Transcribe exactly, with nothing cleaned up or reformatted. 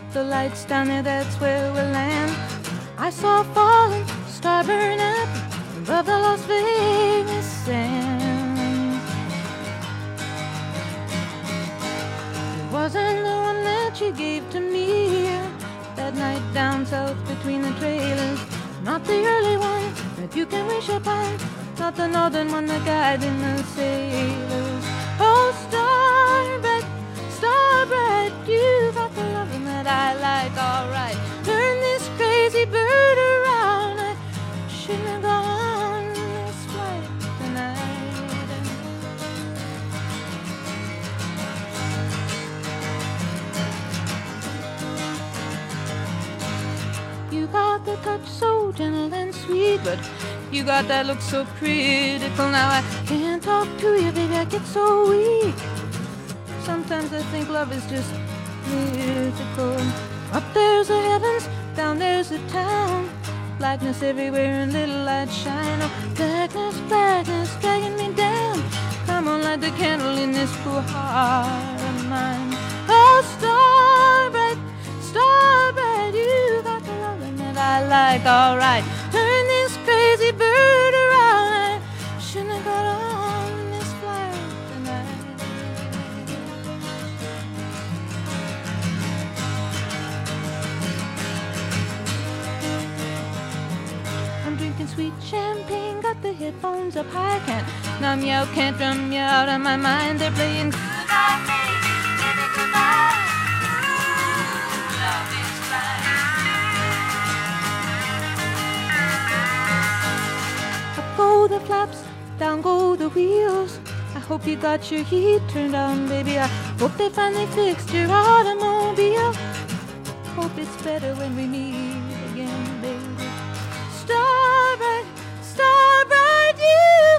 the lights down there, that's where we'll land. I saw a falling star burn up above the Las Vegas sands. It wasn't the one that you gave to me that night down south between the trailers. Not the early one that you can wish upon, not the northern one that guided the sailors. Oh, star bright, star bright, you got the loving that I like, alright. Turn this crazy bird around, I shouldn't have gone on this flight tonight. You got the touch so gentle and sweet, but you got that look so critical. Now I can't talk to you, baby, I get so weak. Sometimes I think love is just mythical. Up there's the heavens, down there's the town. Blackness everywhere and little light shine. Oh, blackness, blackness, dragging me down. Come on, light the candle in this poor heart of mine. Oh, star bright, star bright, you got the loving that I like, alright. Turn this crazy bird around, I shouldn't have got on this flight tonight. I'm drinking sweet champagne, got the headphones up high. Can't numb you out, can't drum you out of my mind. They're playing goodbye, baby, baby, goodbye. Love is blind. Up go the flaps, down go the wheels. I hope you got your heat turned on, baby. I hope they finally fixed your automobile. Hope it's better when we meet again, baby. Star bright, star bright, you